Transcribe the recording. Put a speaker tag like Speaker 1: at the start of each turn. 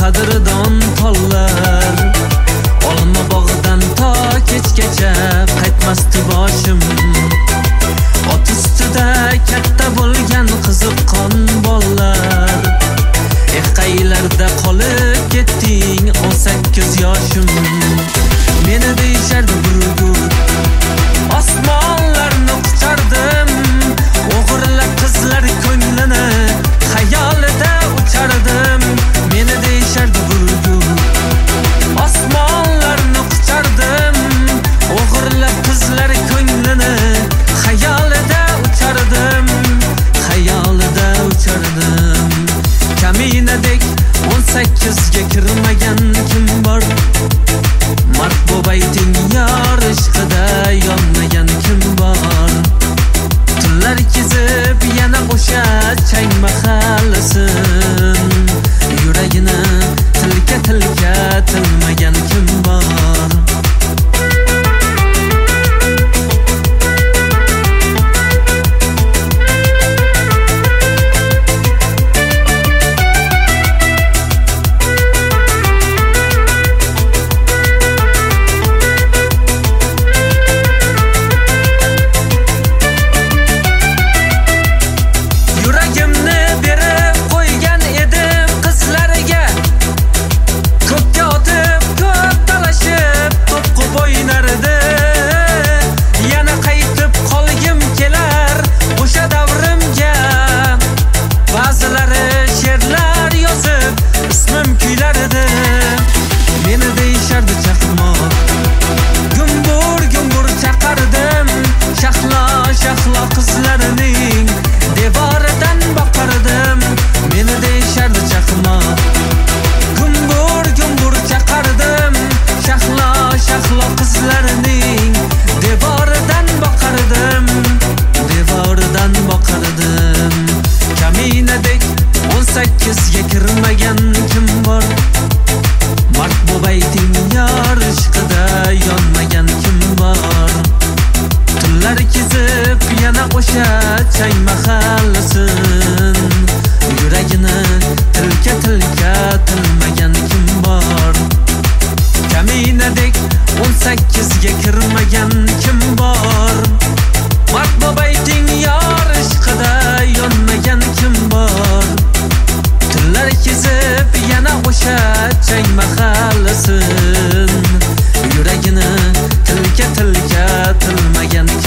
Speaker 1: qadrdon tollar. Olma bog'dan to kechgacha qaytmasdi boshim. Ot ustida katta bo'lgan qiziqqon bollar. Qaylarda qolib ketding 18 yoshim. Meni deyishardi burgut, osmonlarni quchardim. O'g'irlab qizlar ko'nglini xayolida uchardim. Meni deyishardi burgut, osmonlarni quchardim. O'g'irlab qizlar ko'nglini xayolida uchardim. Xayolida uchardim. Kaminadek 18 ga kirmagan kim bor? Mard bo'bayting yor ishqida yonmagan kim bor? Tunlar kezib yana o'sha chang mahallasin. Yuragini tilka tilmagan kim bor? Qizlarining devoridan boqardim. Meni deyishardi chaqmoq, gumbur chaqardim. Shahlo qizlarining devoridan boqardim. Kaminadek 18 ga kirmagan kim bor? Mard bo'bayting yor ishqida yonmagan kim bor? Tunlar kezib yana o'sha chang mahallasin. Yuragini tilka tilmagan kim bor? Kaminadek 18 ga kirmagan kim bor? Mard bo'bayting yor ishqida yonmagan kim bor? Tunlar kezib yana o'sha chang mahallasin. Yuragini tilka tilmagan